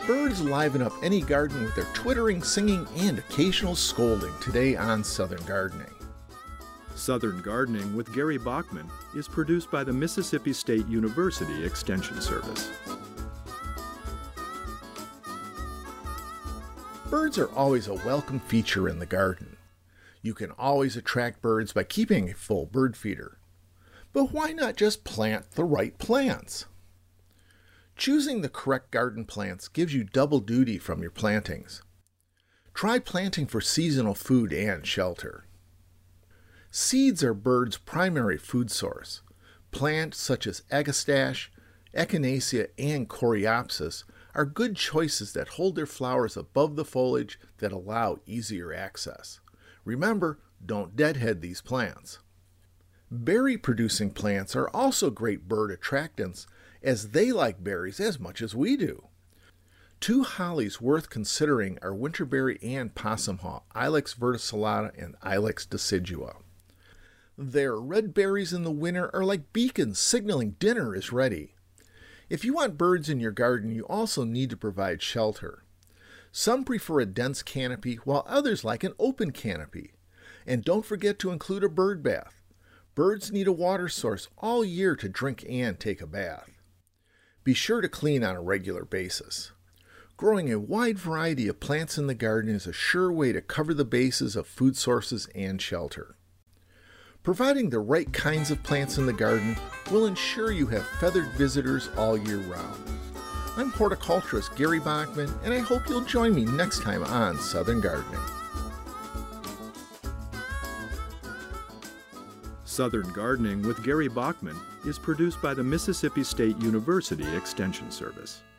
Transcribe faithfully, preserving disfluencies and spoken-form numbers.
Birds liven up any garden with their twittering, singing, and occasional scolding today on Southern Gardening. Southern Gardening with Gary Bachman is produced by the Mississippi State University Extension Service. Birds are always a welcome feature in the garden. You can always attract birds by keeping a full bird feeder. But why not just plant the right plants? Choosing the correct garden plants gives you double duty from your plantings. Try planting for seasonal food and shelter. Seeds are birds' primary food source. Plants such as agastache, echinacea, and coreopsis are good choices that hold their flowers above the foliage that allow easier access. Remember, don't deadhead these plants. Berry-producing plants are also great bird attractants, as they like berries as much as we do. Two hollies worth considering are winterberry and possumhaw, Ilex verticillata and Ilex decidua. Their red berries in the winter are like beacons signaling dinner is ready. If you want birds in your garden, you also need to provide shelter. Some prefer a dense canopy, while others like an open canopy. And don't forget to include a bird bath. Birds need a water source all year to drink and take a bath. Be sure to clean on a regular basis. Growing a wide variety of plants in the garden is a sure way to cover the bases of food sources and shelter. Providing the right kinds of plants in the garden will ensure you have feathered visitors all year round. I'm horticulturist Gary Bachman, and I hope you'll join me next time on Southern Gardening. Southern Gardening with Gary Bachman is produced by the Mississippi State University Extension Service.